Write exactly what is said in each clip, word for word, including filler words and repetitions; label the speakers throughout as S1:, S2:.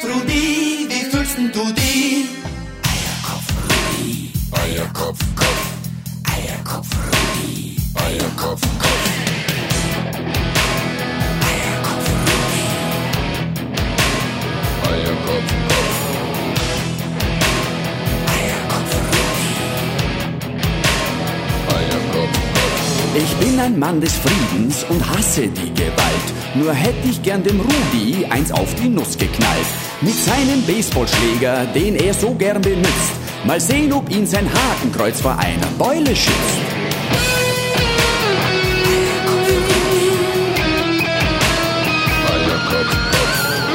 S1: Rudi, wie fühlst denn du die?
S2: Eierkopf Rudi,
S3: Eierkopf, Kopf,
S2: Eierkopf Rudi,
S3: Eierkopf, Kopf,
S2: Eierkopf Rudi,
S3: Eierkopf, Kopf,
S2: Eierkopf Rudi,
S3: Eierkopf, Kopf.
S4: Ich bin ein Mann des Friedens und hasse die Gewalt. Nur hätte ich gern dem Rudi eins auf die Nuss geknallt. Mit seinem Baseballschläger, den er so gern benutzt. Mal sehen, ob ihn sein Hakenkreuz vor einer Beule schützt.
S3: Eierkopf, Kopf,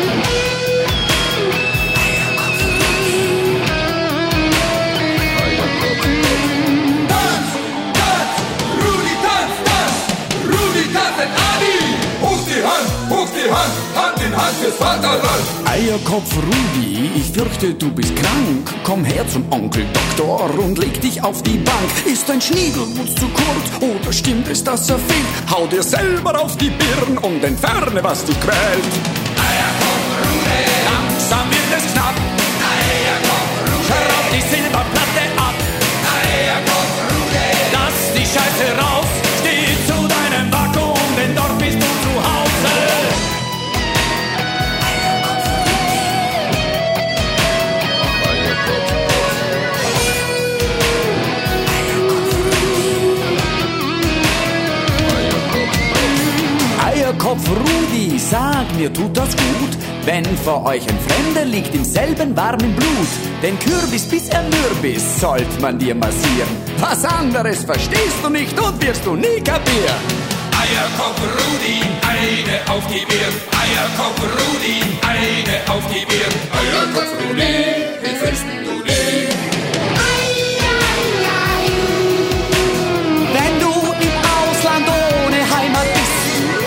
S3: Eierkopf, Kopf.
S1: Tanz, Tanz, Rudi, tanz, tanz, Rudi, tanz, ein Adi. Hoch die Hand, hoch die Hand, Hand in Hand fürs Vaterland.
S4: Eierkopf Rudi, ich fürchte, du bist krank. Komm her zum Onkel Doktor und leg dich auf die Bank. Ist dein Schniedelwutz zu kurz oder stimmt es, dass er fehlt? Hau dir selber auf die Birn und entferne, was dich quält.
S1: Eierkopf, Rudi,
S4: Langsam wird es knapp,
S1: Eierkopf, Rudi,
S4: schraub die Silberplatte ab.
S1: Eierkopf, Rudi,
S4: Lass die Scheiße raus, steh zu deinem Vakuum, denn dort bist du zu Hause.
S3: Eierkopf, Kopf, Eierkopf, Kopf.
S4: Eierkopf Rudi, sag mir, tut das gut, wenn vor euch ein Fremder liegt im selben warmen Blut? Den Kürbis bis er Mürbis sollt man dir massieren. Was anderes verstehst du nicht und wirst du nie kapieren.
S1: Eierkopf, Rudi, eine auf die Birn. Eierkopf, Rudi, eine auf die Birn. Eierkopf, Rudi, wie fühlst denn du die?
S4: Wenn du im Ausland ohne Heimat bist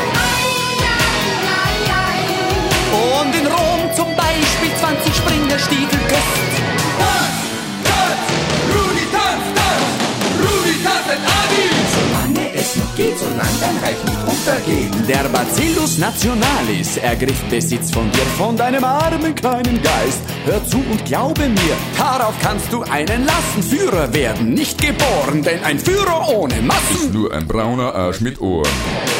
S4: und in Rom zum Beispiel zwanzig Springerstiefel küsst.
S1: Tanz, Tanz, Rudi, tanz, tanz, Rudi, tanz, ein Adi.
S2: solange es noch geht, solange dein Reich nicht untergeht.
S4: Der Bacillus nationalis ergriff Besitz von dir, von deinem armen kleinen Geist. Hör zu und glaube mir, darauf kannst du einen Lassenführer werden. Nicht geboren, denn ein Führer ohne Massen.
S3: Nur ein brauner Arsch mit Ohren.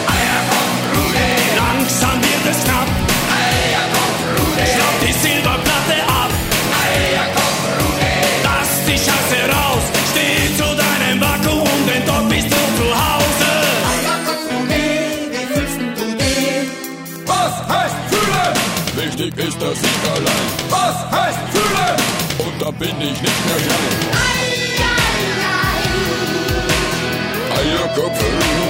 S4: Langsam wird es knapp,
S1: Eierkopf, Rudi,
S4: schraub die Silberplatte ab.
S1: Eierkopf, Rudi,
S4: Lass die Scheiße raus, steh zu deinem Vakuum, denn dort bist du zu Hause.
S1: Eierkopf, Rudi, wie fühlst denn du die? Was heißt fühlen?
S3: Wichtig ist, dass ich allein.
S1: Was heißt fühlen?
S3: Und da bin ich nicht mehr klein. Eierkopf, Rudi.